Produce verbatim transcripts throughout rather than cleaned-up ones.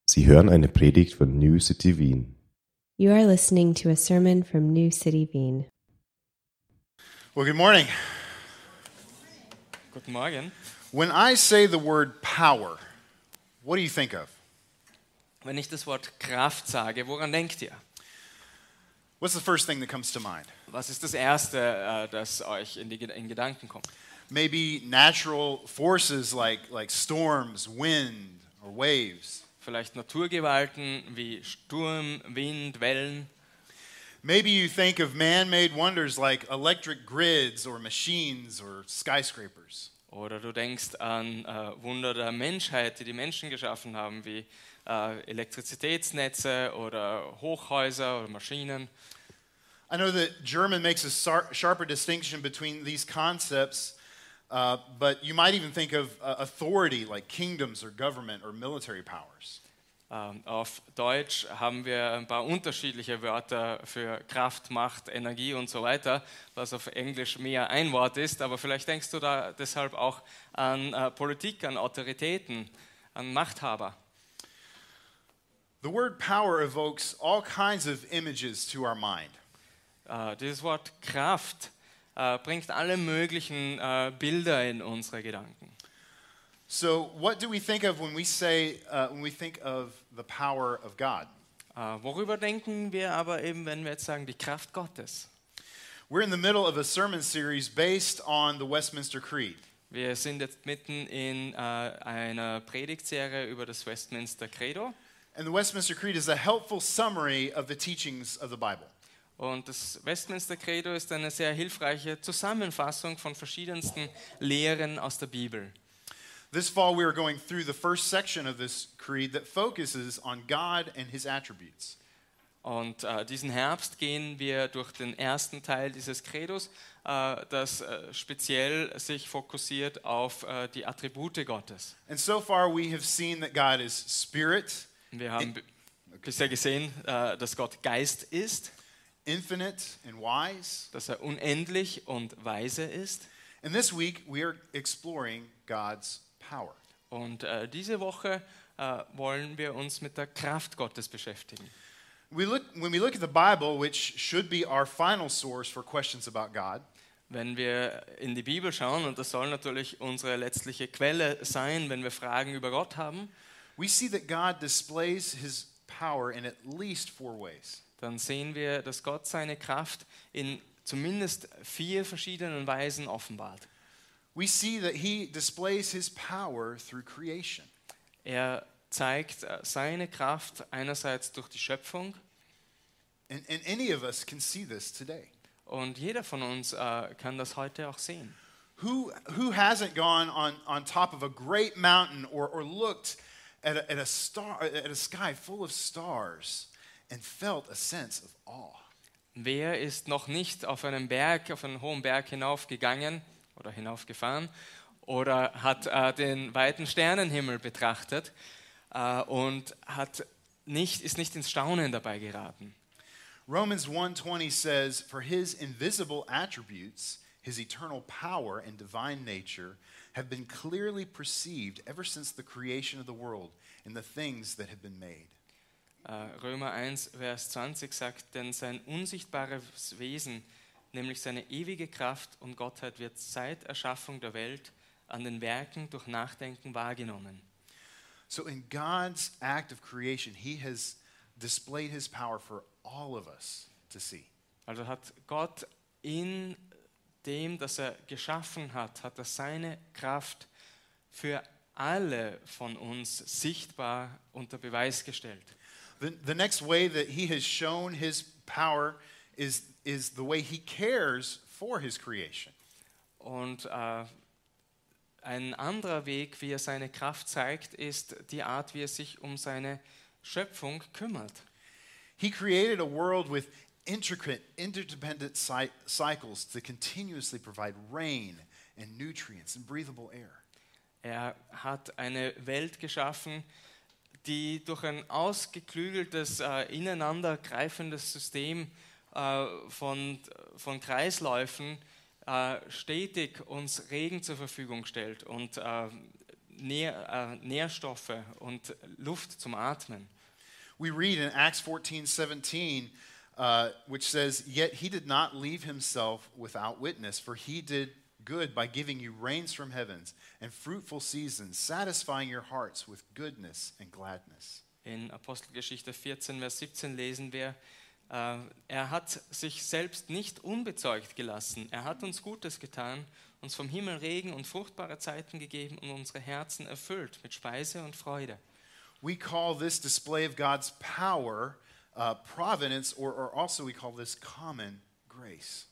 Sie hören eine Predigt von New City Wien. You are listening to a sermon from New City Wien. Well, good morning. Guten Morgen. When I say the word power, what do you think of? Wenn ich das Wort Kraft sage, woran denkt ihr? What's the first thing that comes to mind? Was ist das Erste, äh, das euch in die in Gedanken kommt? Maybe natural forces like, like storms, wind, or waves. Vielleicht Naturgewalten wie Sturm, Wind, Wellen. Maybe you think of man-made wonders like electric grids or machines or skyscrapers. Oder du denkst an äh, Wunder der Menschheit, die die Menschen geschaffen haben, wie äh, Elektrizitätsnetze oder Hochhäuser oder Maschinen. I know that German makes a sar- sharper distinction between these concepts, uh, but you might even think of uh, authority like kingdoms or government or military powers. Ähm, auf Deutsch haben wir ein paar unterschiedliche Wörter für Kraft, Macht, Energie und so weiter, was auf Englisch mehr ein Wort ist, aber vielleicht denkst du da deshalb auch an äh, Politik, an Autoritäten, an Machthaber. The word power evokes all kinds of images to our mind. Äh, dieses Wort Kraft äh, bringt alle möglichen äh, Bilder in unsere Gedanken. So, what do we think of when we say, uh, when we think of the power of God? Äh, worüber denken wir aber eben, wenn wir jetzt sagen, die Kraft Gottes? We're in the middle of a sermon series based on the Westminster Creed. Wir sind jetzt mitten in äh, einer Predigtserie über das Westminster Credo. And the Westminster Creed is a helpful summary of the teachings of the Bible. Und das Westminster Credo ist eine sehr hilfreiche Zusammenfassung von verschiedensten Lehren aus der Bibel. This fall, we are going through the first section of this creed that focuses on God and His attributes. Und äh, diesen Herbst gehen wir durch den ersten Teil dieses Credos, äh, das äh, speziell sich fokussiert auf äh, die Attribute Gottes. And so far, we have seen that God is spirit, Wir haben b- bisher gesehen, äh, dass Gott Geist ist, infinite, and wise. dass er unendlich und weise ist. And this week, we are exploring God's power. Und äh, diese Woche äh, wollen wir uns mit der Kraft Gottes beschäftigen. We look, when we look at the Bible, which should be our final source for questions about God, Wenn wir in die Bibel schauen, und das soll natürlich unsere letztliche Quelle sein, wenn wir Fragen über Gott haben, we see that God displays His power in at least four ways. dann sehen wir, dass Gott seine Kraft in zumindest vier verschiedenen Weisen offenbart. We see that He displays His power through creation. Er zeigt äh, seine Kraft einerseits durch die Schöpfung, And, and any of us can see this today. und jeder von uns äh, kann das heute auch sehen. Who, who hasn't gone on, on top of a great mountain or, or looked at a, at, a star, at a sky full of stars and felt a sense of awe? Wer ist noch nicht auf einen Berg, auf einen hohen Berg hinaufgegangen oder hinaufgefahren oder hat äh, den weiten Sternenhimmel betrachtet äh, und hat nicht, ist nicht ins Staunen dabei geraten? Romans one twenty says, "For His invisible attributes, His eternal power and divine nature have been clearly perceived ever since the creation of the world in the things that have been made." Äh, Römer eins, Vers zwanzig sagt, denn sein unsichtbares Wesen, nämlich seine ewige Kraft und Gottheit, wird seit Erschaffung der Welt an den Werken durch Nachdenken wahrgenommen. So in God's act of creation, He has displayed His power for all of us to see. Also hat Gott in dem, das er geschaffen hat, hat er seine Kraft für alle von uns sichtbar unter Beweis gestellt. The, the next way that He has shown His power is, is the way He cares for His creation. Und äh, ein anderer Weg, wie er seine Kraft zeigt, ist die Art, wie er sich um seine Schöpfung kümmert. He created a world with intricate, interdependent cy- cycles to continuously provide rain and nutrients and breathable air. Er hat eine Welt geschaffen, die durch ein ausgeklügeltes, äh, ineinandergreifendes System äh, von, von Kreisläufen äh, stetig uns Regen zur Verfügung stellt und äh, Nähr, äh, Nährstoffe und Luft zum Atmen. We read in Acts fourteen seventeen, uh, which says, "Yet he did not leave himself without witness, for he did good by giving you rains from heavens and fruitful seasons, satisfying your hearts with goodness and gladness." In Apostelgeschichte vierzehn, Vers siebzehn lesen wir, äh, er hat sich selbst nicht unbezeugt gelassen. Er hat uns Gutes getan, uns vom Himmel Regen und fruchtbare Zeiten gegeben und unsere Herzen erfüllt mit Speise und Freude. We call this display of God's power uh, providence, or, or also we call this common grace.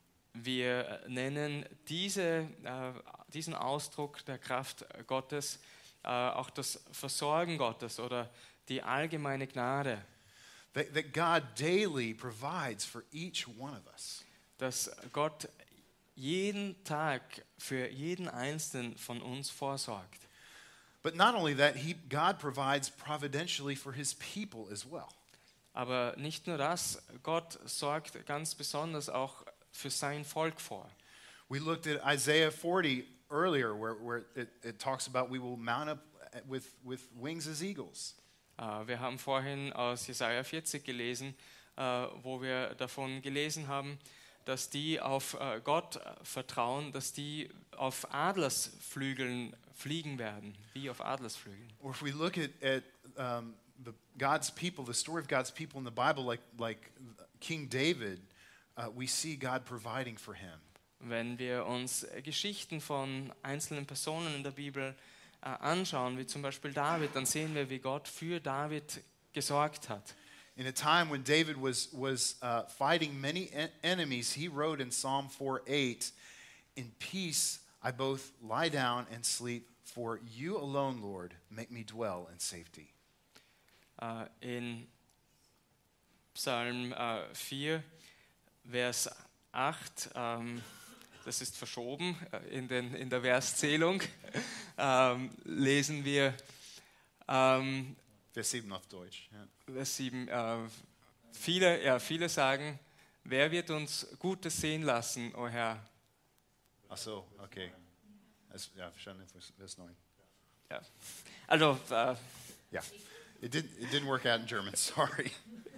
Wir nennen diese, äh, diesen Ausdruck der Kraft Gottes äh, auch das Versorgen Gottes oder die allgemeine Gnade. That, that God daily provides for each one of us. Dass Gott jeden Tag für jeden Einzelnen von uns vorsorgt. But not only that, he, God provides providentially for his people as well. Aber nicht nur das, Gott sorgt ganz besonders auch für sein Volk vor. We looked at Isaiah forty earlier, where, where it, it talks about we will mount up with, with wings as eagles. Uh, wir haben vorhin aus Jesaja vierzig gelesen, uh, wo wir davon gelesen haben, dass die auf uh, Gott vertrauen, dass die auf Adlersflügeln fliegen werden, wie auf Adlersflügeln. Or if we look at, at um, the, God's people, the story of God's people in the Bible, like, like King David, uh, we see God providing for him. Wenn wir uns Geschichten von einzelnen Personen in der Bibel äh, anschauen, wie zum Beispiel David, dann sehen wir, wie Gott für David gesorgt hat. In a time when David was, was uh, fighting many en- enemies, he wrote in Psalm four eight, "In peace I both lie down and sleep, for you alone, Lord, make me dwell in safety." Äh, in Psalm äh, vier, Vers acht, ähm, das ist verschoben in, den, in der Verszählung, ähm, lesen wir ähm, Vers sieben auf Deutsch. Ja. Vers sieben. Äh, viele, ja, viele sagen, wer wird uns Gutes sehen lassen, o Herr? Ach so, okay. Das, ja, schon Vers neun. Ja. Also, äh, Yeah, it didn't, it didn't work out in German, sorry.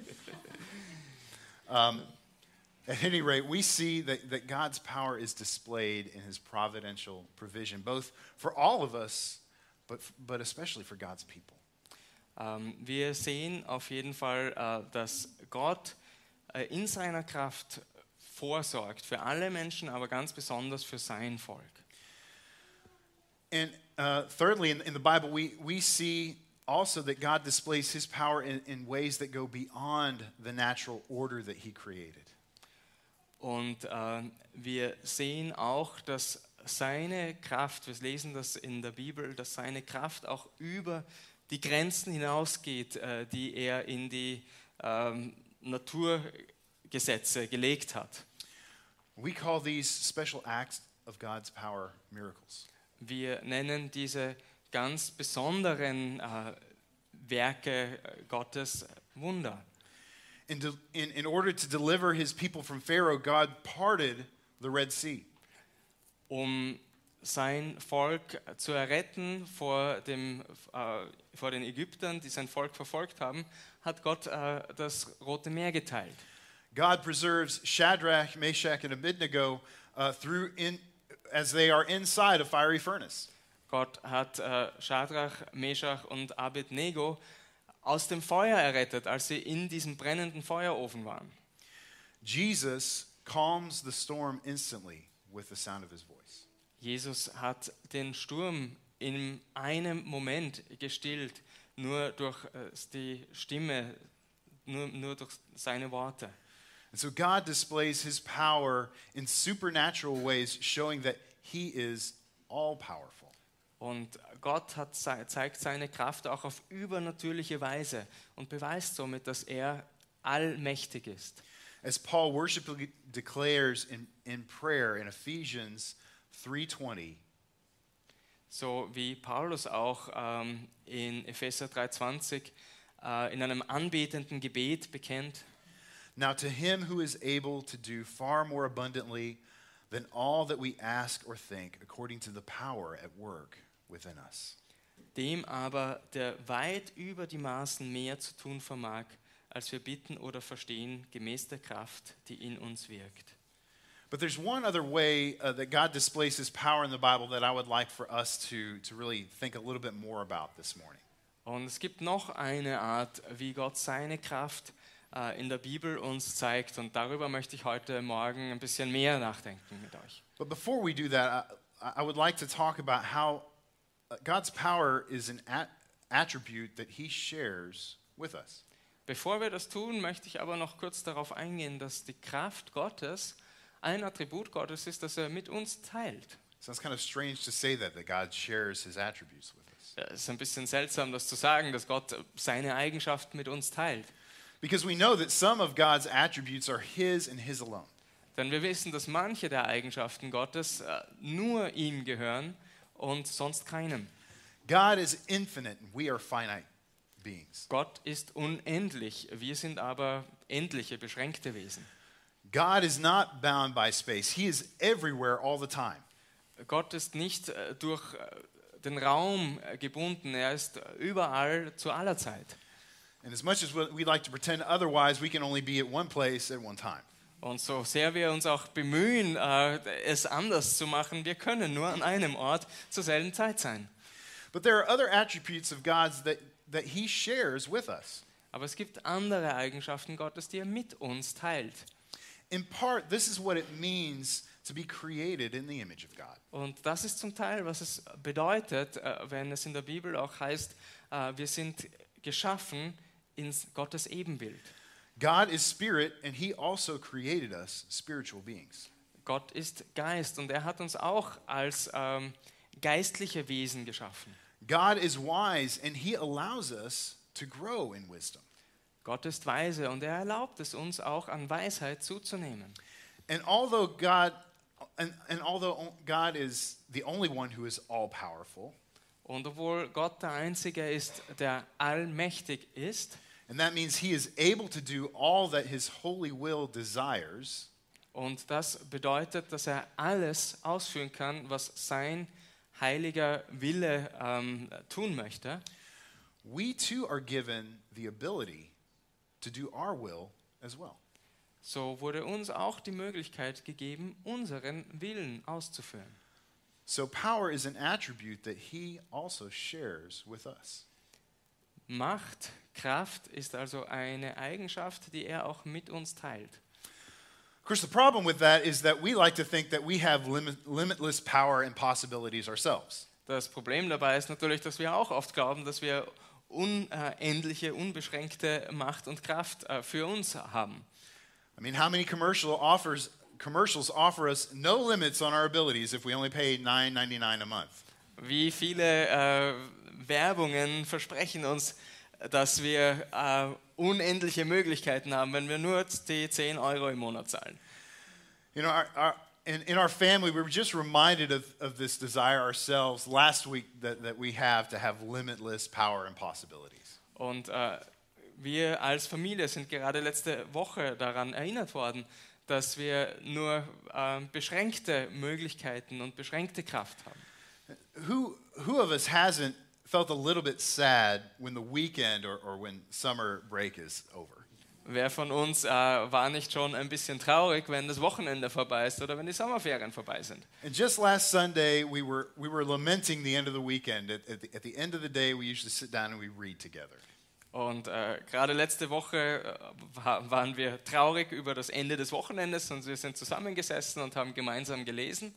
um, At any rate, we see that, that God's power is displayed in his providential provision, both for all of us, but, but especially for God's people. ähm, wir sehen auf jeden Fall, äh, dass Gott äh, in seiner Kraft vorsorgt für alle Menschen, aber ganz besonders für sein Volk. And uh, thirdly, in, in the Bible, we, we see also that God displays his power in, in ways that go beyond the natural order that he created. Und äh, wir sehen auch, dass seine Kraft, wir lesen das in der Bibel, dass seine Kraft auch über die Grenzen hinausgeht, äh, die er in die ähm, Naturgesetze gelegt hat. We call these special acts of God's power miracles. Wir nennen diese ganz besonderen äh, Werke Gottes Wunder. In, de, in, in order to deliver his people from Pharaoh, God parted the Red Sea. Um sein Volk zu erretten vor, dem, äh, vor den Ägyptern, die sein Volk verfolgt haben, hat Gott äh, das Rote Meer geteilt. God preserves Shadrach, Meshach, and Abednego uh, through in, as they are inside a fiery furnace. Gott hat äh, Schadrach, Meshach und Abednego aus dem Feuer errettet, als sie in diesem brennenden Feuerofen waren. Jesus calms the storm instantly with the sound of his voice. Jesus hat den Sturm in einem Moment gestillt, nur durch äh, die Stimme, nur, nur durch seine Worte. And so God displays his power in supernatural ways, showing that he is all powerful. Und Gott hat, zeigt seine Kraft auch auf übernatürliche Weise und beweist somit, dass er allmächtig ist. As Paul worshipfully declares in, in prayer in Ephesians three twenty, So wie Paulus auch ähm, in Epheser drei zwanzig äh, in einem anbetenden Gebet bekennt: "Now to him who is able to do far more abundantly than all that we ask or think, according to the power at work within us. Dem aber, der weit über die Maßen mehr zu tun vermag, als wir bitten oder verstehen, gemäß der Kraft, die in uns wirkt. But there's one other way uh, that God displays his power in the Bible that I would like for us to, to really think a little bit more about this morning. Und es gibt noch eine Art, wie Gott seine Kraft äh, in der Bibel uns zeigt. Und darüber möchte ich heute Morgen ein bisschen mehr nachdenken mit euch. But before we do that, I, I would like to talk about how God's power is an at- attribute that he shares with us. Bevor wir das tun, möchte ich aber noch kurz darauf eingehen, dass die Kraft Gottes ein Attribut Gottes ist, das er mit uns teilt. Sounds kind of strange to say that, that God shares his attributes with us. Ja, es ist ein bisschen seltsam, das zu sagen, dass Gott seine Eigenschaften mit uns teilt. Because we know that some of God's attributes are his and his alone. Denn wir wissen, dass manche der Eigenschaften Gottes äh, nur ihm gehören und sonst keinem. God is infinite and we are finite beings. Gott ist unendlich, wir sind aber endliche, beschränkte Wesen. God is not bound by space. He is everywhere all the time. Gott ist nicht äh, durch äh, den Raum äh, gebunden, er ist äh, überall zu aller Zeit. And as much as we like to pretend otherwise, we can only be at one place at one time. Und so sehr wir uns auch bemühen, äh, es anders zu machen, wir können nur an einem Ort zur selben Zeit sein. But there are other attributes of God's that, that he shares with us. Aber es gibt andere Eigenschaften Gottes, die er mit uns teilt. In part, this is what it means to be created in the image of God. Und das ist zum Teil, was es bedeutet, äh, wenn es in der Bibel auch heißt, äh, wir sind geschaffen in Gottes Ebenbild. God is spirit and he also created us spiritual beings. Gott ist Geist und er hat uns auch als ähm, geistliche Wesen geschaffen. God is wise and he allows us to grow in wisdom. Gott ist weise und er erlaubt es uns auch an Weisheit zuzunehmen. And although God and, and although God is the only one who is all powerful, Und obwohl Gott der Einzige ist, der allmächtig ist, and that means he is able to do all that his holy will desires, und das bedeutet, dass er alles ausführen kann, was sein heiliger Wille ähm, tun möchte, we too are given the ability to do our will as well. so wurde uns auch die Möglichkeit gegeben, unseren Willen auszuführen. So power is an attribute that he also shares with us. Macht, Kraft ist also eine Eigenschaft, die er auch mit uns teilt. Of course, the problem with that is that we like to think that we have limit, limitless power and possibilities ourselves. Das Problem dabei ist natürlich, dass wir auch oft glauben, dass wir unendliche, unbeschränkte Macht und Kraft äh, für uns haben. I mean, how many commercial offers commercials offer us no limits on our abilities if we only pay nine ninety-nine a month? Wie viele äh, Werbungen versprechen uns, dass wir äh, unendliche Möglichkeiten haben, wenn wir nur die zehn Euro im Monat zahlen. You know, our, our, in, in our family, we were just reminded of, of this desire ourselves last week that, that we have to have limitless power and possibilities. Und äh, wir als Familie sind gerade letzte Woche daran erinnert worden, dass wir nur äh, beschränkte Möglichkeiten und beschränkte Kraft haben. Who, who of us hasn't felt a little bit sad when the weekend or, or when summer break is over? Wer von uns äh, war nicht schon ein bisschen traurig, wenn das Wochenende vorbei ist oder wenn die Sommerferien vorbei sind? And just last Sunday, we were, we were lamenting the end of the weekend. At, at, the, at the end of the day, we usually sit down and we read together. Und äh, gerade letzte Woche äh, waren wir traurig über das Ende des Wochenendes und wir sind zusammengesessen und haben gemeinsam gelesen.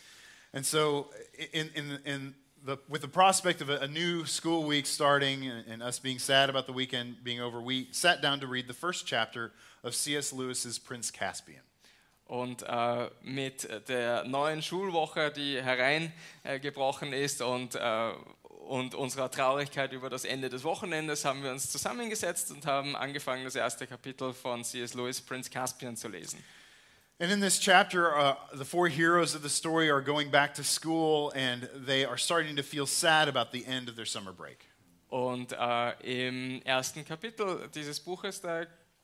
And so, in, in, in the, with the prospect of a, a new school week starting and, and us being sad about the weekend being over, we sat down to read the first chapter of C S Lewis's Prince Caspian. Und äh, mit der neuen Schulwoche, die hereingebrochen äh, ist und, äh, und unserer Traurigkeit über das Ende des Wochenendes, haben wir uns zusammengesetzt und haben angefangen, das erste Kapitel von C S Lewis, Prince Caspian, zu lesen. And in this chapter, uh, the four heroes of the story are going back to school and they are starting to feel sad about the end of their summer break. Und äh, im ersten Kapitel dieses Buches, da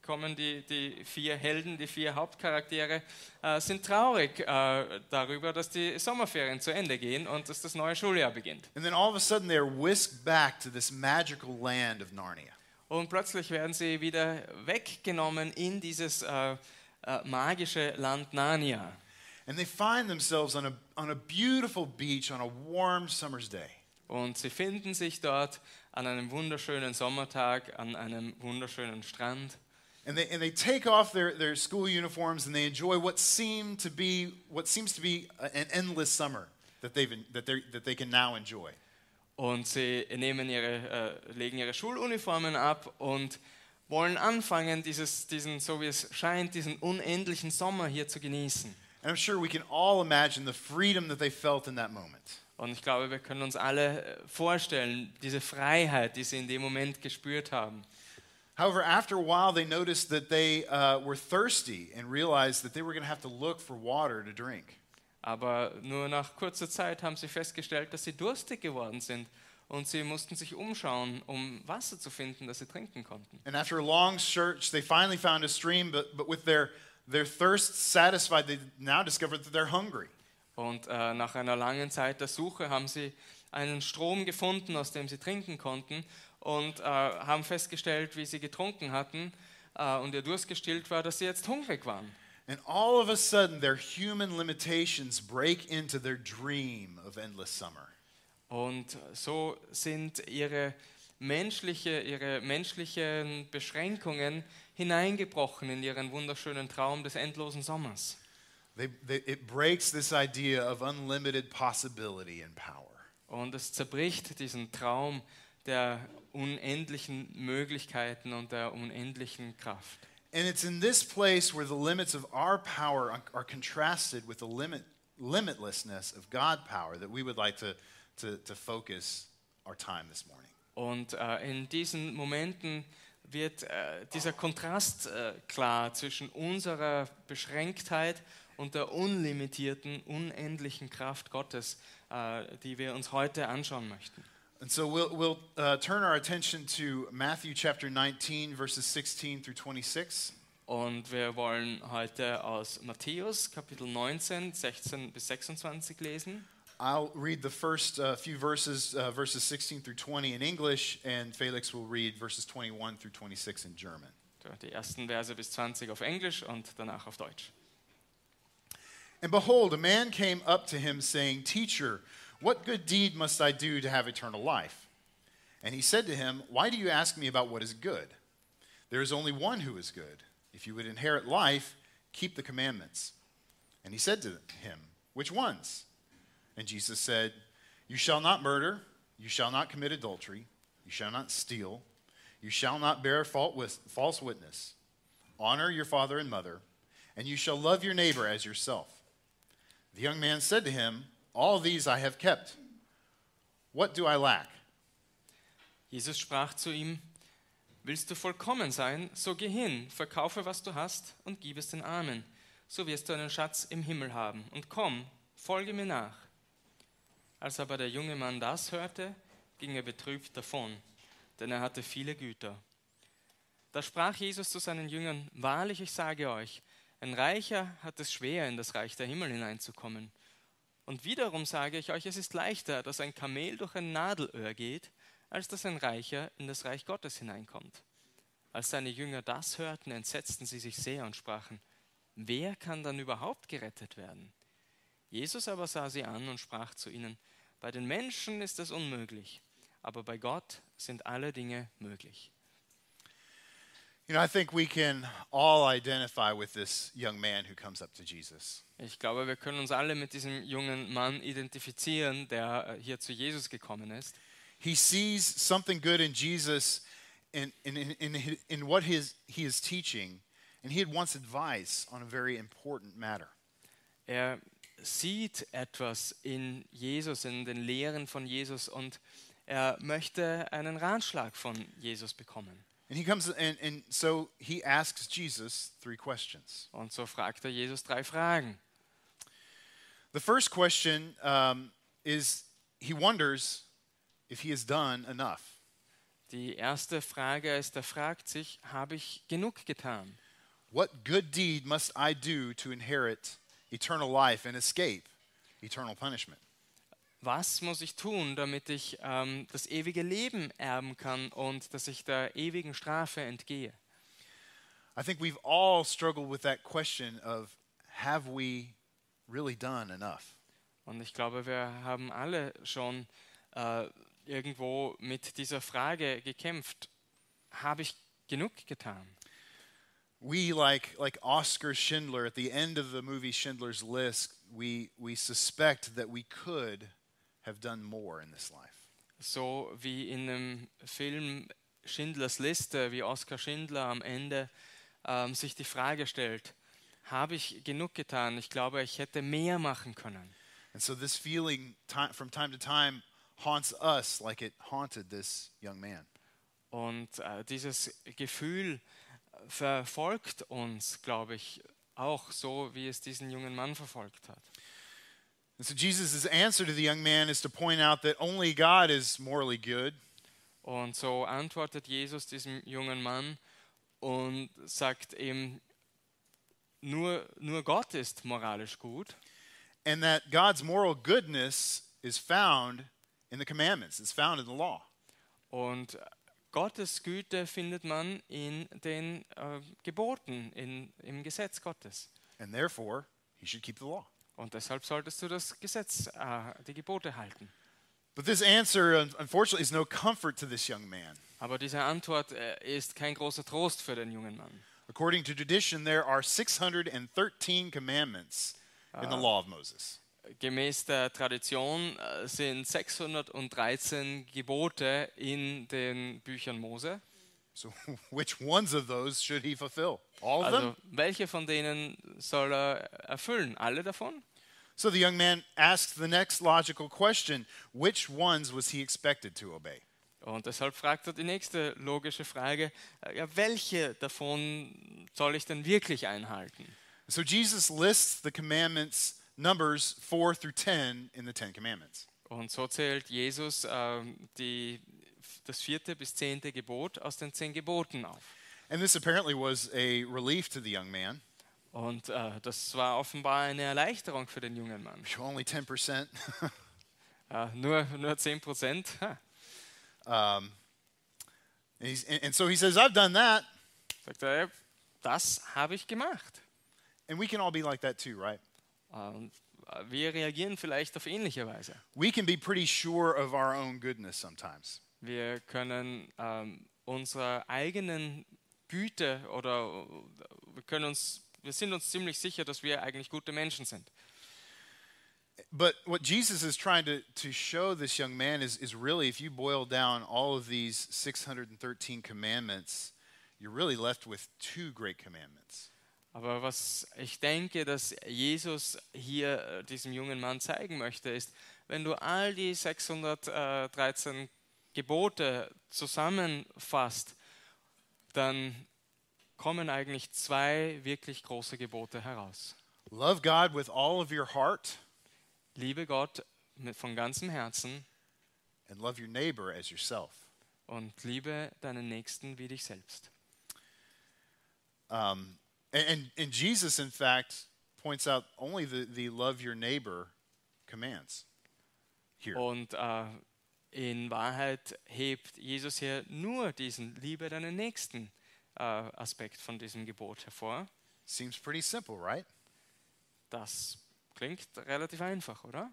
kommen die, die vier Helden, die vier Hauptcharaktere, äh, sind traurig äh, darüber, dass die Sommerferien zu Ende gehen und dass das neue Schuljahr beginnt. And then all of a sudden they're whisked back to this magical land of Narnia. Und plötzlich werden sie wieder weggenommen in dieses äh, äh, magische Land Narnia. And they find themselves on a, on a beautiful beach on a warm summer's day. Und sie finden sich dort an einem wunderschönen Sommertag, an einem wunderschönen Strand. And they, and they take off their, their school uniforms and they enjoy what seem to be what seems to be an endless summer that they've that they that they can now enjoy. Und sie nehmen ihre, äh, legen ihre Schuluniformen ab und wollen anfangen, dieses, diesen, so wie es scheint, diesen unendlichen Sommer hier zu genießen. And I'm sure we can all imagine the freedom that they felt in that moment. Und ich glaube, wir können uns alle vorstellen, diese Freiheit, die sie in dem Moment gespürt haben. However, after a while, they noticed that they uh, were thirsty and realized that they were going to have to look for water to drink. Aber nur nach kurzer Zeit haben sie festgestellt, dass sie durstig geworden sind und sie mussten sich umschauen, um Wasser zu finden, das sie trinken konnten. And after a long search, they finally found a stream, but, but with their, their thirst satisfied, they now discovered that they're hungry. Und äh, nach einer langen Zeit der Suche haben sie einen Strom gefunden, aus dem sie trinken konnten und äh, haben festgestellt, wie sie getrunken hatten äh, und ihr Durst gestillt war, dass sie jetzt hungrig waren. And all of a sudden, their human limitations break into their dream of endless summer. Und so sind ihre, menschliche, ihre menschlichen Beschränkungen hineingebrochen in ihren wunderschönen Traum des endlosen Sommers. They, they, it breaks this idea of unlimited possibility and power. Und es zerbricht diesen Traum der unendlichen Möglichkeiten und der unendlichen Kraft. And it's in this place where the limits of our power are, are contrasted with the limit, limitlessness of God's power that we would like to, to, to focus our time this morning. Und äh, in diesen Momenten wird äh, dieser Kontrast äh, klar zwischen unserer Beschränktheit und der unlimitierten, unendlichen Kraft Gottes, äh, die wir uns heute anschauen möchten. And so we'll, we'll uh, turn our attention to Matthew chapter nineteen, verses sixteen through twenty-six. Und wir wollen heute aus Matthäus Kapitel neunzehn, sechzehn bis sechsundzwanzig lesen. I'll read the first uh, few verses, uh, verses sixteen through twenty in English, and Felix will read verses twenty-one through twenty-six in German. Die ersten Verse bis zwanzig auf Englisch und danach auf Deutsch. And behold, a man came up to him, saying, Teacher, what good deed must I do to have eternal life? And he said to him, Why do you ask me about what is good? There is only one who is good. If you would inherit life, keep the commandments. And he said to him, Which ones? And Jesus said, You shall not murder, you shall not commit adultery, you shall not steal, you shall not bear false witness, honor your father and mother, and you shall love your neighbor as yourself. The young man said to him, All these I have kept. What do I lack? Jesus sprach zu ihm, Willst du vollkommen sein, so geh hin, verkaufe, was du hast, und gib es den Armen. So wirst du einen Schatz im Himmel haben. Und komm, folge mir nach. Als aber der junge Mann das hörte, ging er betrübt davon, denn er hatte viele Güter. Da sprach Jesus zu seinen Jüngern, Wahrlich, ich sage euch, ein Reicher hat es schwer, in das Reich der Himmel hineinzukommen. Und wiederum sage ich euch, es ist leichter, dass ein Kamel durch ein Nadelöhr geht, als dass ein Reicher in das Reich Gottes hineinkommt. Als seine Jünger das hörten, entsetzten sie sich sehr und sprachen, wer kann dann überhaupt gerettet werden? Jesus aber sah sie an und sprach zu ihnen, bei den Menschen ist es unmöglich, aber bei Gott sind alle Dinge möglich. You know, I think we can all identify with this young man who comes up to Jesus. Ich glaube, wir können uns alle mit diesem jungen Mann identifizieren, der hier zu Jesus gekommen ist. He sees something good in Jesus in, in, in, in, in what his, he is teaching, and he had wants advice on a very important matter. Er sieht etwas in Jesus, in den Lehren von Jesus, und er möchte einen Ratschlag von Jesus bekommen. And he comes and, and so he asks Jesus three questions. Und so fragt er Jesus drei Fragen. The first question um, is he wonders if he has done enough. Die erste Frage ist, er fragt sich, habe ich genug getan? What good deed must I do to inherit eternal life and escape eternal punishment? Was muss ich tun, damit ich ähm, das ewige Leben erben kann und dass ich der ewigen Strafe entgehe? I think we've all struggled with that question of, have we really done enough? Und ich glaube, wir haben alle schon äh, irgendwo mit dieser Frage gekämpft. Habe ich genug getan? We, like, like Oscar Schindler, at the end of the movie Schindler's List, we, we suspect that we could have done more in this life. So wie in dem Film Schindlers Liste, wie Oskar Schindler am Ende ähm, sich die Frage stellt, habe ich genug getan? Ich glaube, ich hätte mehr machen können. And so this feeling ti- from time to time haunts us like it haunted this young man. Und äh, dieses Gefühl verfolgt uns, glaube ich, auch so, wie es diesen jungen Mann verfolgt hat. And so Jesus' answer to the young man is to point out that only God is morally good, Und so antwortet Jesus diesem jungen Mann und sagt ihm, nur, nur Gott ist moralisch gut. and that God's moral goodness is found in the commandments. It's found in the law. Und Gottes Güte findet man in den äh, Geboten, in, im Gesetz Gottes. And therefore, he should keep the law. Und deshalb solltest du das Gesetz, äh, die Gebote halten. But this answer, un- unfortunately, is no comfort to this young man. Aber diese Antwort äh, ist kein großer Trost für den jungen Mann. According to tradition, there are six hundred thirteen commandments in the law of Moses. Gemäß der Tradition äh, sind sechshundertdreizehn Gebote in den Büchern Mose. So, which ones of those should he fulfill? All of Also them? welche von denen soll er erfüllen? Alle davon? So the young man asks the next logical question: which ones was he expected to obey? Und deshalb fragt er die nächste logische Frage, äh, ja, welche davon soll ich denn wirklich einhalten? So Jesus lists the commandments, numbers four through ten in the Ten Commandments. Und so zählt Jesus ähm, die, das vierte bis zehnte Gebot aus den zehn Geboten auf. And this apparently was a relief to the young man. Und äh, das war offenbar eine Erleichterung für den jungen Mann. Only ten percent. Äh, nur, nur zehn Prozent. Ha. um, and, he's, and, and so he says, I've done that. Sagt er, ja, das habe ich gemacht. And we can all be like that too, right? Und wir reagieren vielleicht auf ähnliche Weise. We can be pretty sure of our own goodness sometimes. Wir können ähm, unserer eigenen Güte oder wir können uns, wir sind uns ziemlich sicher, dass wir eigentlich gute Menschen sind. But what Jesus is trying to, to show this young man is, is really, if you boil down all of these six hundred thirteen commandments, you're really left with two great commandments. Aber was ich denke, dass Jesus hier äh, diesem jungen Mann zeigen möchte, ist, wenn du all die sechshundertdreizehn Gebote zusammenfasst, dann kommen eigentlich zwei wirklich große Gebote heraus. Love God with all of your heart Liebe Gott mit, von ganzem Herzen and love your neighbor as yourself. und liebe deinen Nächsten wie dich selbst. Um, and, and, and Jesus, in fact, points out only the, the love your neighbor commands here. Und äh, in Wahrheit hebt Jesus hier nur diesen Liebe deinen Nächsten äh, Aspekt von diesem Gebot hervor. Seems pretty simple, right? Das klingt relativ einfach, oder?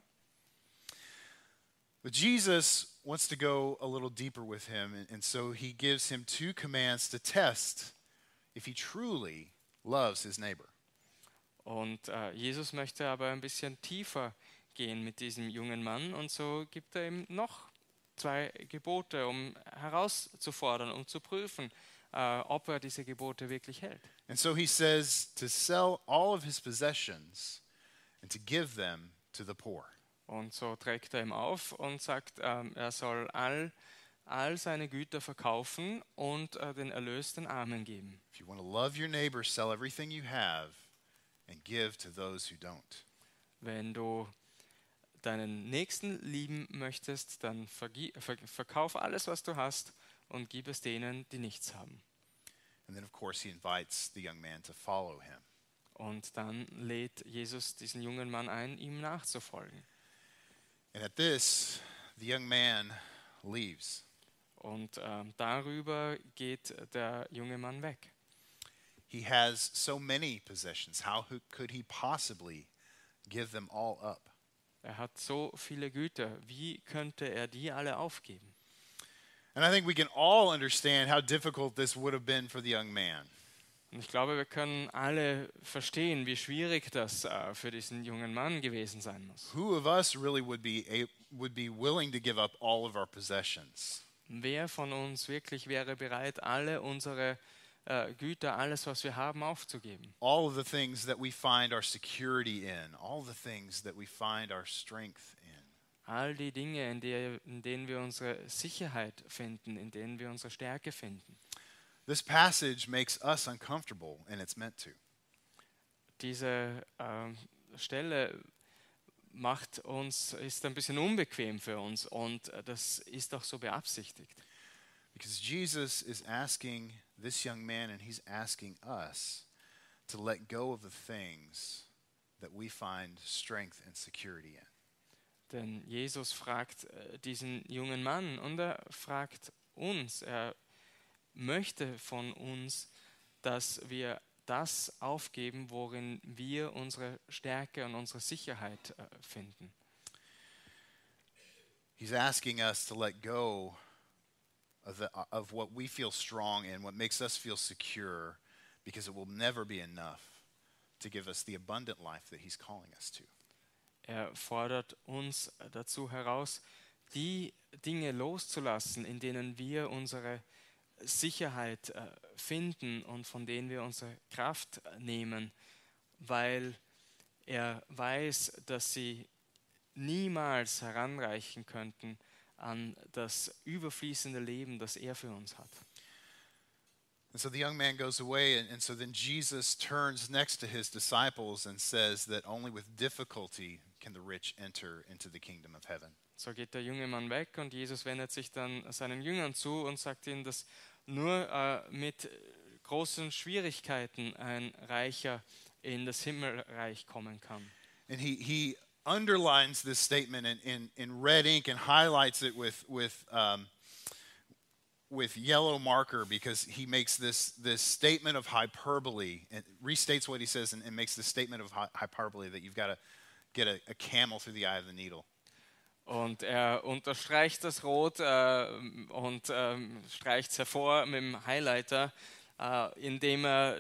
But Jesus wants to go a little deeper with him, and, and so he gives him two commands to test if he truly loves his neighbor. Und äh, Jesus möchte aber ein bisschen tiefer gehen mit diesem jungen Mann und so gibt er ihm noch zwei Gebote, um herauszufordern, um zu prüfen, äh, ob er diese Gebote wirklich hält. And so he says to sell all of his possessions and to give them to the poor. Und so trägt er ihm auf und sagt, ähm, er soll all, all seine Güter verkaufen und äh, den Erlös den Armen geben. If you want to love your neighbor, sell everything you have and give to those who don't. Wenn du deinen Nächsten lieben möchtest, dann vergi- ver- verkauf alles, was du hast und gib es denen, die nichts haben. And then, of course, he invites the young man to follow him. Und dann lädt Jesus diesen jungen Mann ein, ihm nachzufolgen. And at this, the young man leaves. Und ähm, darüber geht der junge Mann weg. He has so many possessions. How who- could he possibly give them all up? Er hat so viele Güter. Wie könnte er die alle aufgeben? And I think we can all understand how difficult this would have been for the young man. Und ich glaube, wir können alle verstehen, wie schwierig das äh, für diesen jungen Mann gewesen sein muss. Who of us really would be a, would be willing to give up all of our possessions? Wer von uns wirklich wäre bereit, alle unsere äh, Güter, alles, was wir haben, aufzugeben? All of the things that we find our security in, all the things that we find our strength in. All die Dinge, in, der, in denen wir unsere Sicherheit finden, in denen wir unsere Stärke finden. This passage makes us uncomfortable, and it's meant to. Diese ähm, Stelle macht uns, ist ein bisschen unbequem für uns und äh, das ist auch so beabsichtigt. Because Jesus is asking this young man, and he's asking us to let go of the things that we find strength and security in. Denn Jesus fragt äh, diesen jungen Mann und er fragt uns, er möchte von uns, dass wir das aufgeben, worin wir unsere Stärke und unsere Sicherheit äh, finden. He's asking us to let go of, the, of what we feel strong in, what makes us feel secure, because it will never be enough to give us the abundant life that he's calling us to. Er fordert uns dazu heraus, die Dinge loszulassen, in denen wir unsere Sicherheit äh, finden und von denen wir unsere Kraft nehmen, weil er weiß, dass sie niemals heranreichen könnten an das überfließende Leben, das er für uns hat. And so the young man goes away, and, and so then Jesus turns next to his disciples and says that only with difficulty can the rich enter into the kingdom of heaven. So geht der junge Mann weg und Jesus wendet sich dann seinen Jüngern zu und sagt ihnen, dass nur äh, mit großen Schwierigkeiten ein Reicher in das Himmelreich kommen kann. And he, he underlines this statement in, in, in red ink and highlights it with, with, um, with yellow marker, because he makes this, this statement of hyperbole and restates what he says and, and makes this statement of hy- hyperbole that you've got to get a, a camel through the eye of the needle. Und er unterstreicht das Rot äh, und ähm, streicht es hervor mit dem Highlighter, äh, indem er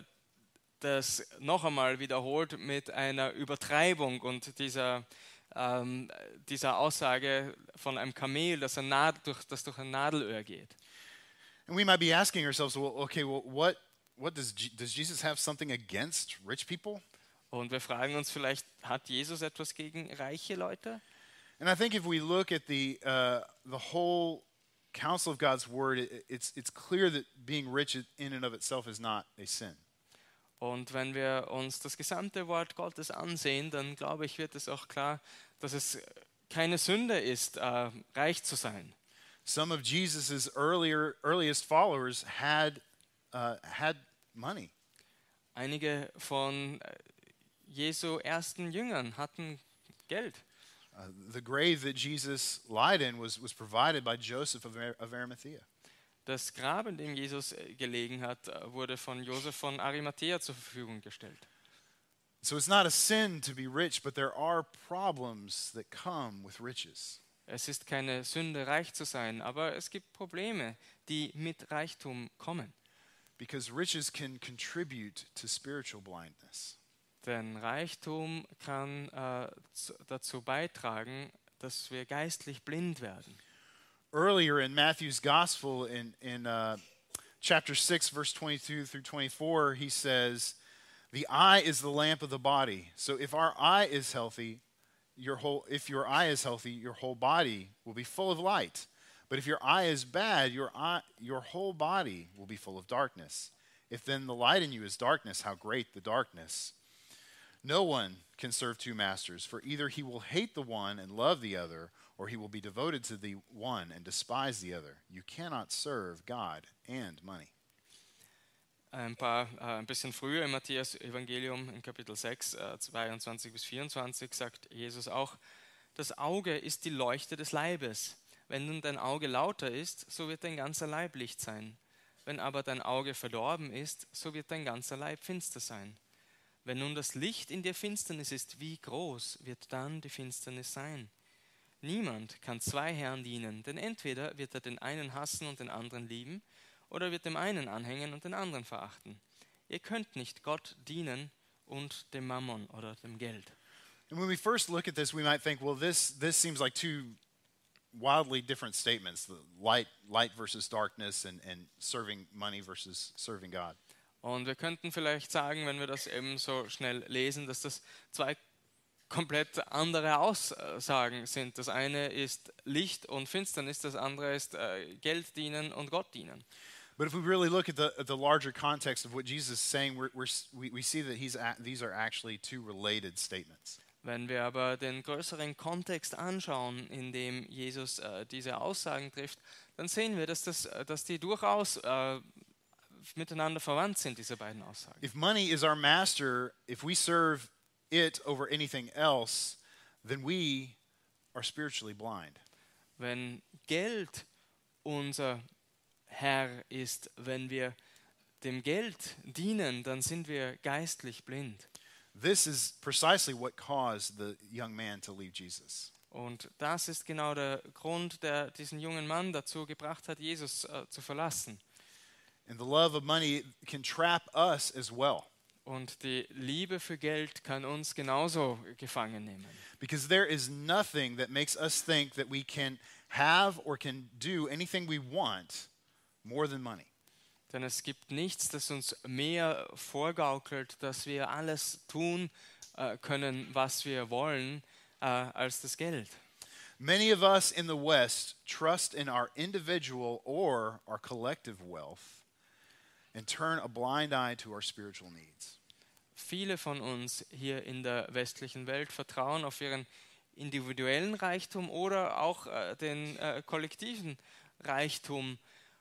das noch einmal wiederholt mit einer Übertreibung und dieser, ähm, dieser Aussage von einem Kamel, das, ein Nadel, durch, das durch ein Nadelöhr geht. And we might be asking ourselves, well, okay, well, what, what does, Je- does Jesus have something against rich people? Und wir fragen uns vielleicht, hat Jesus etwas gegen reiche Leute? And I think if we look at the, uh, the whole counsel of God's word, it, it's, it's clear that being rich in and of itself is not a sin. Und wenn wir uns das gesamte Wort Gottes ansehen, dann glaube ich, wird es auch klar, dass es keine Sünde ist, äh, reich zu sein. Some of Jesus' earlier, earliest followers had, uh, had money. Einige von äh, Jesu ersten Jüngern hatten Geld. Uh, the grave that Jesus lied in was, was provided by Joseph of, Ar- of Arimathea. Das Grab, in dem Jesus äh, gelegen hat, äh, wurde von Josef von Arimathea zur Verfügung gestellt. So it's not a sin to be rich, but there are problems that come with riches. Es ist keine Sünde, reich zu sein, aber es gibt Probleme, die mit Reichtum kommen. Because riches can contribute to spiritual blindness. Denn Reichtum kann äh, zu, dazu beitragen, dass wir geistlich blind werden. Earlier in Matthew's gospel, in, in uh, chapter six, verse twenty-two through twenty-four, he says, the eye is the lamp of the body. So if our eye is healthy, your whole, if your eye is healthy, your whole body will be full of light. But if your eye is bad, your, eye, your whole body will be full of darkness. If then the light in you is darkness, how great the darkness. No one can serve two masters, for either he will hate the one and love the other, or he will be devoted to the one and despise the other. You cannot serve God and money. Ein paar, äh, ein bisschen früher im Matthäus-Evangelium in Kapitel sechs, äh, zweiundzwanzig bis vierundzwanzig, sagt Jesus auch, das Auge ist die Leuchte des Leibes. Wenn nun dein Auge lauter ist, so wird dein ganzer Leib Licht sein. Wenn aber dein Auge verdorben ist, so wird dein ganzer Leib finster sein. Wenn nun das Licht in der Finsternis ist, wie groß wird dann die Finsternis sein? Niemand kann zwei Herren dienen, denn entweder wird er den einen hassen und den anderen lieben, oder wird dem einen anhängen und den anderen verachten. Ihr könnt nicht Gott dienen und dem Mammon oder dem Geld. And when we first look at this, we might think, well, this this seems like two wildly different statements: the light, light versus darkness, and and serving money versus serving God. Und wir könnten vielleicht sagen, wenn wir das eben so schnell lesen, dass das zwei komplett andere Aussagen sind. Das eine ist Licht und Finsternis, das andere ist äh, Geld dienen und Gott dienen. But if we really look at the at the larger context of what Jesus is saying, we're, we're, we we see that he's a, these are actually two related statements. Wenn wir aber den größeren Kontext anschauen, in dem Jesus äh, diese Aussagen trifft, dann sehen wir, dass, das, dass die durchaus äh, miteinander verwandt sind, diese beiden Aussagen. If money is our master, if we serve it over anything else, then we are spiritually blind. Wenn Geld unser Herr ist, wenn wir dem Geld dienen, dann sind wir geistlich blind. This is precisely what caused the young man to leave Jesus. Und das ist genau der Grund, der diesen jungen Mann dazu gebracht hat, Jesus äh, zu verlassen. And the love of money can trap us as well. Und die Liebe für Geld kann uns genauso gefangen nehmen. Because there is nothing that makes us think that we can have or can do anything we want more than money. Denn es gibt nichts, das uns mehr vorgaukelt, dass wir alles tun äh, können, was wir wollen, äh, als das Geld. Many of us in the West trust in our individual or our collective wealth and turn a blind eye to our spiritual needs. Viele von uns hier in der westlichen Welt vertrauen auf ihren individuellen Reichtum oder auch äh, den äh, kollektiven Reichtum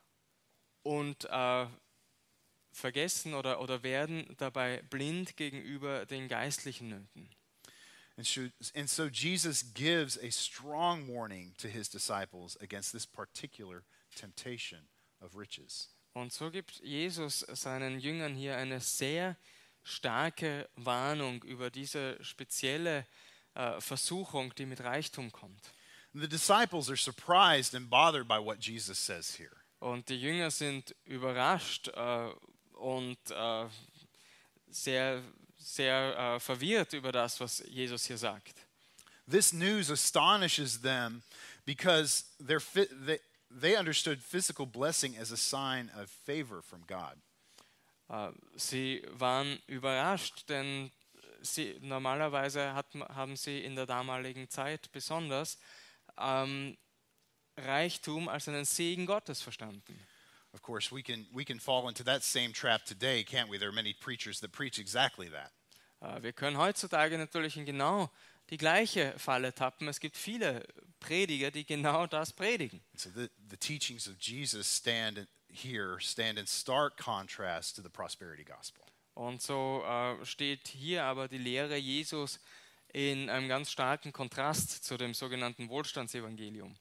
und äh, vergessen oder, oder werden dabei blind gegenüber den geistlichen Nöten. And so, and so Jesus gives a strong warning to his disciples against this particular temptation of riches. Und so gibt Jesus seinen Jüngern hier eine sehr starke Warnung über diese spezielle äh, Versuchung, die mit Reichtum kommt. And the disciples are surprised and bothered by what Jesus says here. Und die Jünger sind überrascht äh, und äh, sehr, sehr äh, verwirrt über das, was Jesus hier sagt. This news astonishes them because they're fi- they, they understood physical blessing as a sign of favor from God. Äh, sie waren überrascht, denn sie, normalerweise hat, haben sie in der damaligen Zeit besonders ähm, Reichtum als einen Segen Gottes verstanden. Of course, we can we can fall into that same trap today, can't we? There are many preachers that preach exactly that. Äh, wir können heutzutage natürlich in genau die gleiche Falle tappen. Es gibt viele Prediger, die genau das predigen. And so the, the teachings of Jesus stand in, here stand in stark contrast to the prosperity gospel. Und so äh, steht hier aber die Lehre Jesus in einem ganz starken Kontrast zu dem sogenannten Wohlstandsevangelium.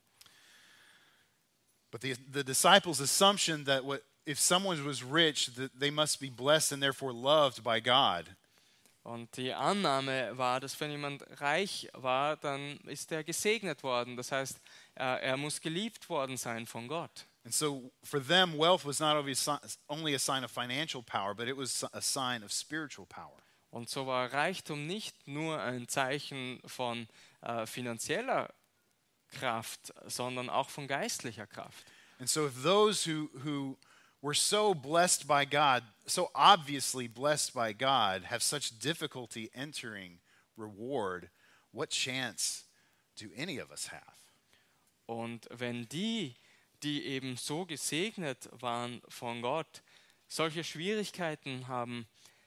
But the, the disciples' assumption that what, if someone was rich, that they must be blessed and therefore loved by God. Und die Annahme war, dass wenn jemand reich war, dann ist er gesegnet worden. Das heißt, er, er muss geliebt worden sein von Gott. And so for them, wealth was not only a sign of financial power, but it was a sign of spiritual power. Und so war Reichtum nicht nur ein Zeichen von äh, finanzieller Kraft, sondern auch von geistlicher Kraft. And so if those who, who were so blessed by God, so obviously blessed by God, have such difficulty entering reward, what chance do any of us have? Und wenn die, die eben so gesegnet waren von Gott, solche Schwierigkeiten haben,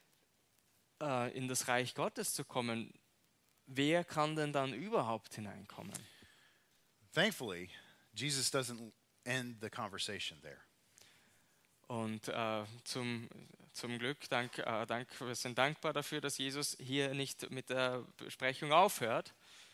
äh, in das Reich Gottes zu kommen, wer kann denn dann überhaupt hineinkommen? Thankfully, Jesus doesn't end the conversation there. Und äh, zum, zum Glück, dank, äh, dank, wir sind dankbar dafür, dass Jesus hier nicht mit der Besprechung aufhört.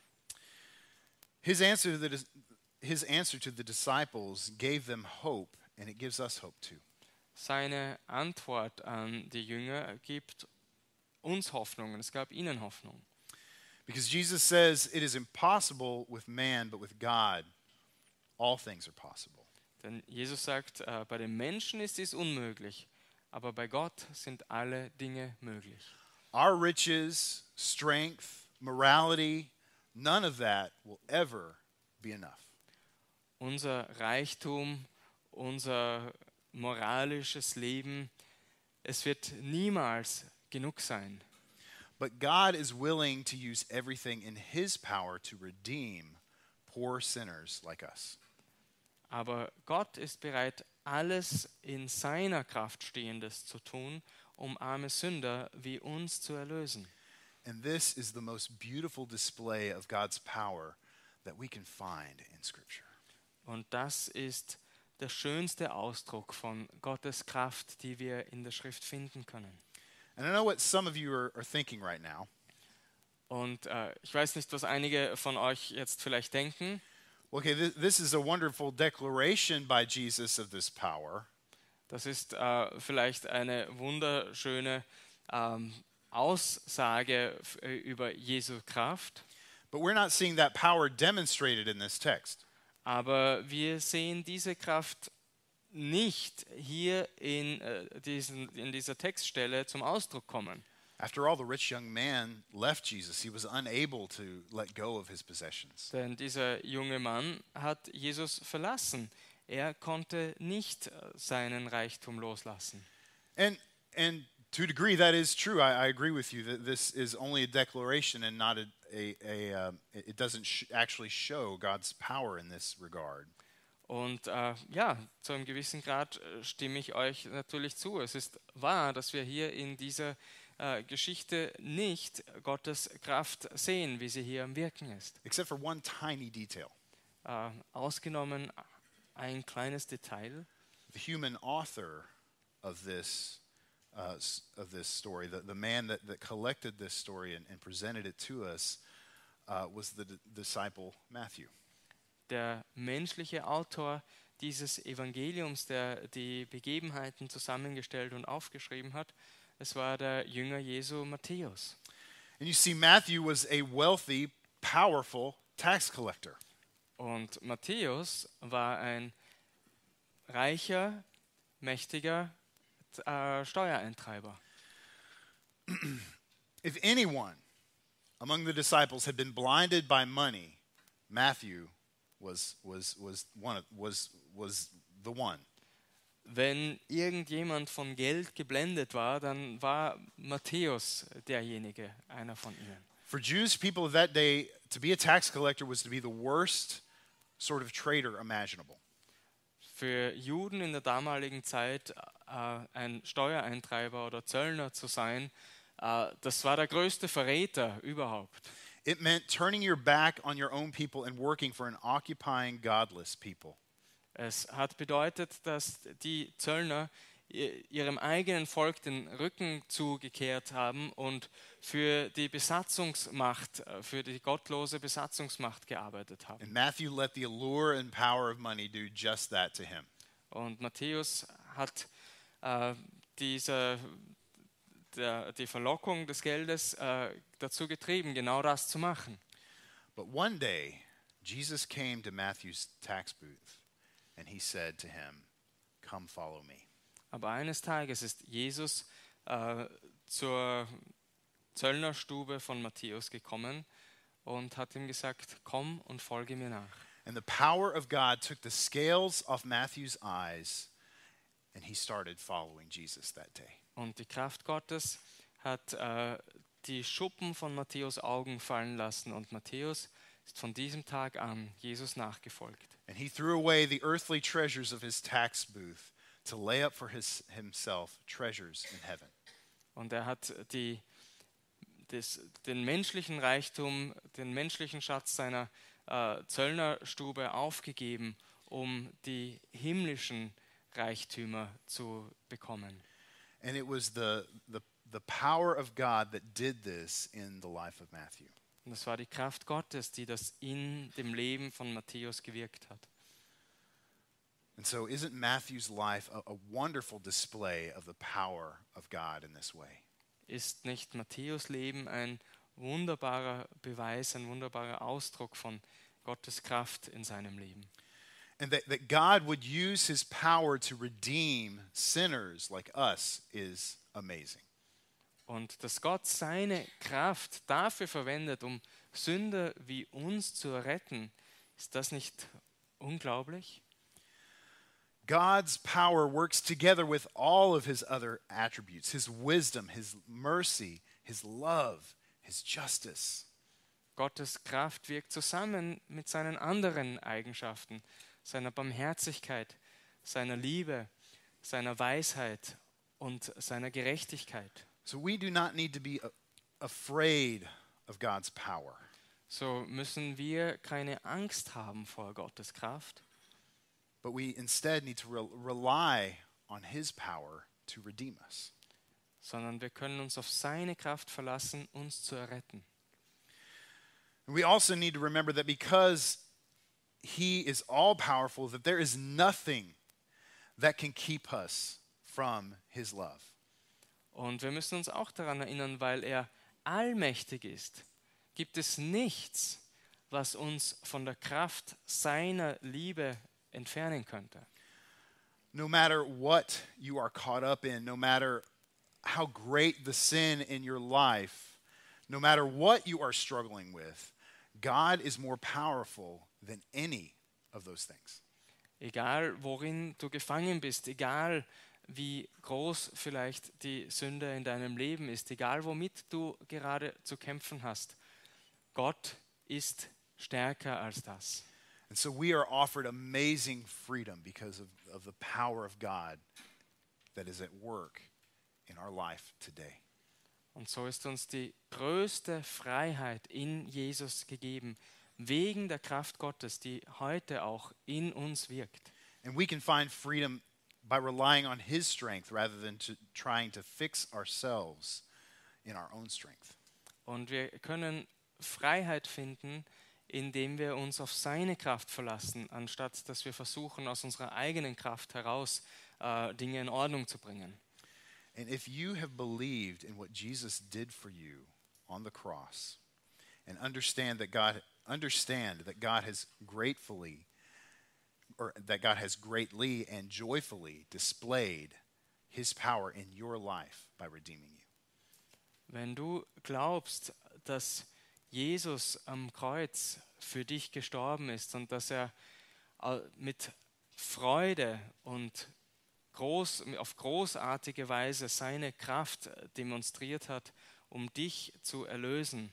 His answer to the, his answer to the disciples gave them hope, and it gives us hope too. Seine Antwort an die Jünger gibt uns Hoffnung und es gab ihnen Hoffnung. Because Jesus says it is impossible with man, but with God, all things are possible. Denn Jesus sagt, äh, bei den Menschen ist dies unmöglich, aber bei Gott sind alle Dinge möglich. Our riches, strength, morality, none of that will ever be enough. Unser Reichtum, unser moralisches Leben, es wird niemals genug sein. But God is willing to use everything in His power to redeem poor sinners like us. Aber Gott ist bereit, alles in seiner Kraft Stehendes zu tun, um arme Sünder wie uns zu erlösen. And this is the most beautiful display of God's power that we can find in Scripture. Und das ist der schönste Ausdruck von Gottes Kraft, die wir in der Schrift finden können. And I know what some of you are, are thinking right now. Und äh, ich weiß nicht, was einige von euch jetzt vielleicht denken. Okay, this, this is a wonderful declaration by Jesus of this power. Das ist äh, vielleicht eine wunderschöne ähm, Aussage f- äh, über Jesu Kraft. But we're not seeing that power demonstrated in this text. Aber wir sehen diese Kraft nicht hier in, äh, diesen, in dieser Textstelle zum Ausdruck kommen. After all, the rich young man left Jesus. He was unable to let go of his possessions. Denn dieser junge Mann hat Jesus verlassen. Er konnte nicht äh, seinen Reichtum loslassen. And and to a degree, that is true. I, I agree with you that this is only a declaration and not a, a, a um, it it doesn't sh- actually show God's power in this regard. Und äh, ja, zu einem gewissen Grad äh, stimme ich euch natürlich zu. Es ist wahr, dass wir hier in dieser äh, Geschichte nicht Gottes Kraft sehen, wie sie hier am Wirken ist. Except for one tiny detail. Äh, ausgenommen ein kleines Detail. The human author of this uh, s- of this story, the, the man that, that collected this story and, and presented it to us, uh, was the d- disciple Matthew. Der menschliche Autor dieses Evangeliums, der die Begebenheiten zusammengestellt und aufgeschrieben hat, es war der Jünger Jesu Matthäus. And you see, Matthew was a wealthy, powerful tax collector. Und Matthäus war ein reicher, mächtiger äh, Steuereintreiber. If anyone among the disciples had been blinded by money, Matthew was was was one of, was was the one. Wenn irgendjemand von Geld geblendet war, dann war Matthäus derjenige, einer von ihnen. For Jewish people of that day, to be a tax collector was to be the worst sort of traitor imaginable. Für Juden in der damaligen Zeit äh, ein Steuereintreiber oder Zöllner zu sein, äh, das war der größte Verräter überhaupt. It meant turning your back on your own people and working for an occupying godless people. Es hat bedeutet, dass die Zöllner i- ihrem eigenen Volk den Rücken zugekehrt haben und für die Besatzungsmacht, äh, für die gottlose Besatzungsmacht gearbeitet haben. And Matthew let the allure and power of money do just that to him. Und Matthäus hat äh, diese, der, die Verlockung des Geldes äh, dazu getrieben, genau das zu machen. But one day, Jesus came to Matthew's tax booth and he said to him, "Come follow me." Aber eines Tages ist Jesus äh, zur Zöllnerstube von Matthäus gekommen und hat ihm gesagt, komm und folge mir nach. And the power of God took the scales off Matthew's eyes and he started following Jesus that day. Und die Kraft Gottes hat äh, die Schuppen von Matthäus Augen fallen lassen und Matthäus ist von diesem Tag an Jesus nachgefolgt. And he threw away the earthly treasures of his tax booth to lay up for his, himself treasures in heaven. Und er hat die, des, den menschlichen Reichtum, den menschlichen Schatz seiner äh, Zöllnerstube aufgegeben, um die himmlischen Reichtümer zu bekommen. And it was the, the, the power of God that did this in the life of Matthew. Und das war die Kraft Gottes, die das in dem Leben von Matthäus gewirkt hat. And so isn't Matthew's life a, a wonderful display of the power of God in this way? Ist nicht Matthäus Leben ein wunderbarer Beweis, ein wunderbarer Ausdruck von Gottes Kraft in seinem Leben? And that, that God would use his power to redeem sinners like us is amazing. Und dass Gott seine Kraft dafür verwendet, um Sünder wie uns zu retten, ist das nicht unglaublich? God's power works together with all of his other attributes, his wisdom, his mercy, his love, his justice. Gottes Kraft wirkt zusammen mit seinen anderen Eigenschaften, seiner Barmherzigkeit, seiner Liebe, seiner Weisheit und seiner Gerechtigkeit. So we do not need to be a- afraid of God's power. So müssen wir keine Angst haben vor Gottes Kraft, But we instead need to re- rely on his power to redeem us. sondern wir können uns auf seine Kraft verlassen, uns zu erretten. And we also need to remember that because he is all powerful, that there is nothing that can keep us from his love. Und wir müssen uns auch daran erinnern, weil er allmächtig ist, gibt es nichts, was uns von der Kraft seiner Liebe entfernen könnte. No matter what you are caught up in, no matter how great the sin in your life, no matter what you are struggling with, God is more powerful than any of those things. Egal, worin du gefangen bist, egal, wie groß vielleicht die Sünde in deinem Leben ist, egal, womit du gerade zu kämpfen hast, Gott ist stärker als das. And so we are offered amazing freedom because of, of the power of God that is at work in our life today. Und so ist uns die größte Freiheit in Jesus gegeben, wegen der Kraft Gottes, die heute auch in uns wirkt. And we can find freedom by relying on his strength rather than to trying to fix ourselves in our own strength. Und wir können Freiheit finden, indem wir uns auf seine Kraft verlassen, anstatt dass wir versuchen, aus unserer eigenen Kraft heraus äh, Dinge in Ordnung zu bringen. And if you have believed in what Jesus did for you on the cross and understand that God understand that God has gratefully or that God has greatly and joyfully displayed his power in your life by redeeming you. Wenn du glaubst, dass Jesus am Kreuz für dich gestorben ist und dass er äh, mit Freude und groß, auf großartige Weise seine Kraft demonstriert hat, um dich zu erlösen.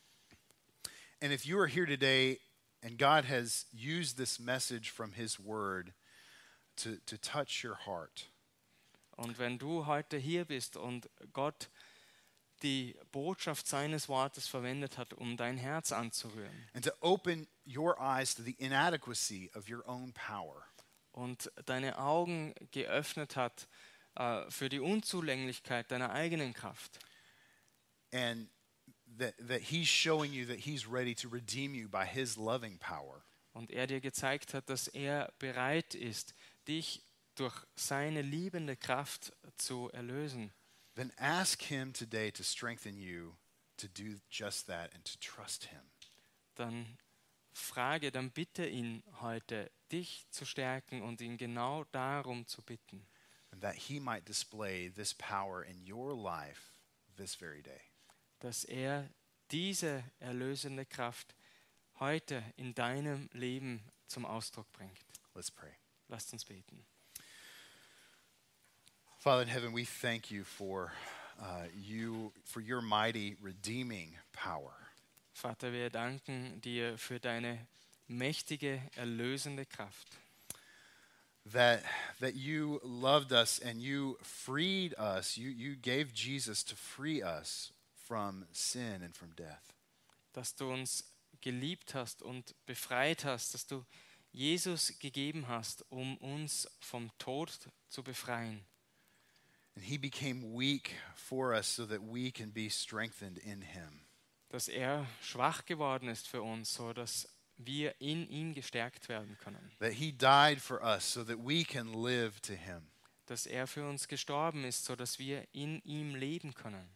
And if you are here today and God has used this message from his word to, to touch your heart, Und wenn du heute hier bist und Gott die Botschaft seines Wortes verwendet hat, um dein Herz anzurühren and to open your eyes to the inadequacy of your own power, und deine Augen geöffnet hat äh, für die Unzulänglichkeit deiner eigenen Kraft, and that, that he's showing you that he's ready to redeem you by his loving power, und er dir gezeigt hat, dass er bereit ist, dich durch seine liebende Kraft zu erlösen, then ask him today to strengthen you to do just that and to trust him. dann frage, dann bitte ihn heute, dich zu stärken und ihn genau darum zu bitten, And that he might display this power in your life this very day. dass er diese erlösende Kraft heute in deinem Leben zum Ausdruck bringt. Let's pray. Lasst uns beten. Father in heaven, we thank you for uh, you for your mighty redeeming power. Vater, wir danken dir für deine mächtige, erlösende Kraft, That that you loved us and you freed us. You you gave Jesus to free us from sin and from death. dass du uns geliebt hast und befreit hast, dass du Jesus gegeben hast, um uns vom Tod zu befreien. And he became weak for us so that we can be strengthened in him. Dass er schwach geworden ist für uns, so dass wir in ihm gestärkt werden können. That he died for us so that we can live to him. Dass er für uns gestorben ist, so dass wir in ihm leben können.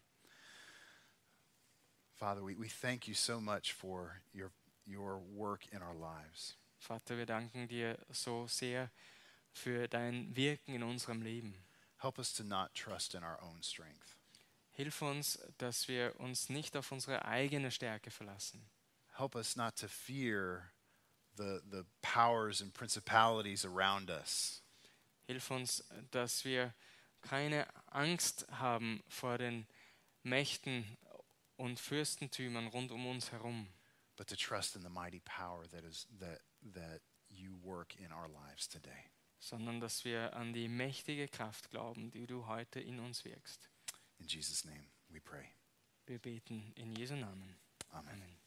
Father, we, we thank you so much for your, your work in our lives. Vater, wir danken dir so sehr für dein Wirken in unserem Leben. Help us to not trust in our own strength. Hilf uns, dass wir uns nicht auf unsere eigene Stärke verlassen. Help us not to fear the, the powers and principalities around us. Hilf uns, dass wir keine Angst haben vor den Mächten und Fürstentümern rund um uns herum, But to trust in the mighty power that is that that you work in our lives today. sondern dass wir an die mächtige Kraft glauben, die du heute in uns wirkst. In Jesus' name we pray. Wir beten in Jesu Namen. Amen. Amen.